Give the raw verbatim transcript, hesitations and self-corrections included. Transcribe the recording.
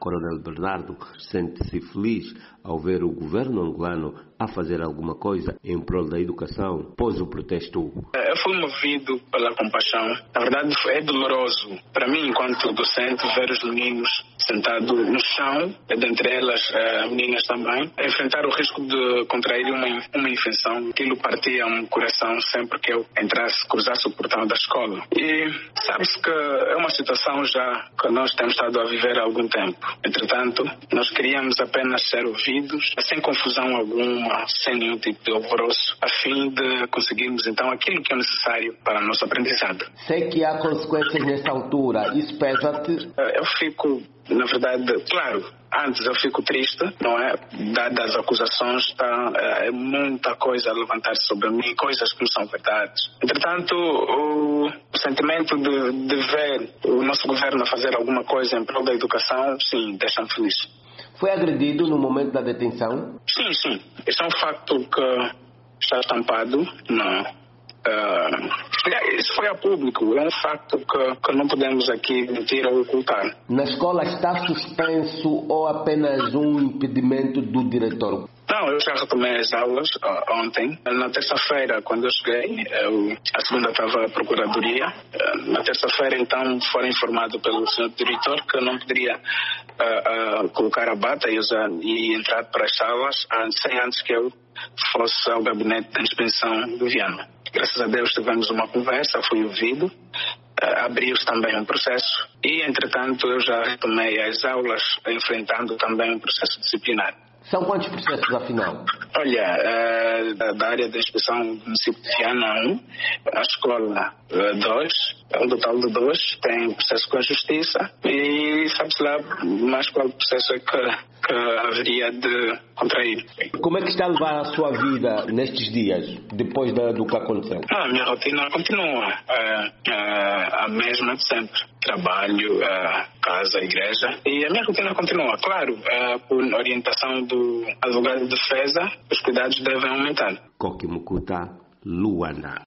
Coronel Bernardo sente-se feliz ao ver o governo angolano a fazer alguma coisa em prol da educação após o protesto. Eu fui movido pela compaixão. Na verdade, é doloroso para mim, enquanto docente, ver os meninos sentados no chão, dentre elas meninas também, a enfrentar o risco de contrair uma, uma infecção. Aquilo partia-me o coração sempre que eu entrasse, cruzasse o portão da escola. E sabe-se que é uma situação já que nós temos estado a viver há algum tempo. Entretanto, nós queríamos apenas ser ouvidos, sem confusão alguma, sem nenhum tipo de alvoroço, a fim de conseguirmos então aquilo que é necessário para a nossa aprendizado. Sei que há consequências nesta altura, isso pesa-te? Eu fico, na verdade, claro, antes eu fico triste, não é? Dadas as acusações, está é, muita coisa a levantar-se sobre mim, coisas que não são verdades. Entretanto, o, o sentimento de, de ver o nosso governo a fazer alguma coisa em prol da educação, sim, deixa-me feliz. Foi agredido no momento da detenção? Sim, sim. Isso é um facto que está estampado na... Uh, isso foi a público, é um facto que, que não podemos aqui mentir ou ocultar. Na escola está suspenso ou apenas um impedimento do diretor? Não, eu já retomei as aulas uh, ontem. Na terça-feira, quando eu cheguei, eu, a segunda estava a procuradoria. Uh, na terça-feira, então, foram informado pelo senhor diretor que eu não poderia uh, uh, colocar a bata e, usar, e entrar para as salas uh, sem antes que eu fosse ao gabinete da inspeção do Viana. Graças a Deus tivemos uma conversa, fui ouvido, uh, abriu-se também um processo e, entretanto, eu já retomei as aulas, enfrentando também um processo disciplinar. São quantos processos, afinal? Olha, uh, da, da área da inspeção do município de Viana, um, a escola, uh, dois, é um total de dois, tem processo com a justiça e sabe-se lá mais qual processo é que, que haveria de contrair. Como é que está a levar a sua vida nestes dias, depois da, do que aconteceu? Ah, a minha rotina continua uh, uh, a mesma de sempre. Trabalho, uh, casa, igreja. E a minha rotina continua. Claro, uh, por orientação do advogado de defesa, os cuidados devem aumentar. Koki Mukuta, Luanda.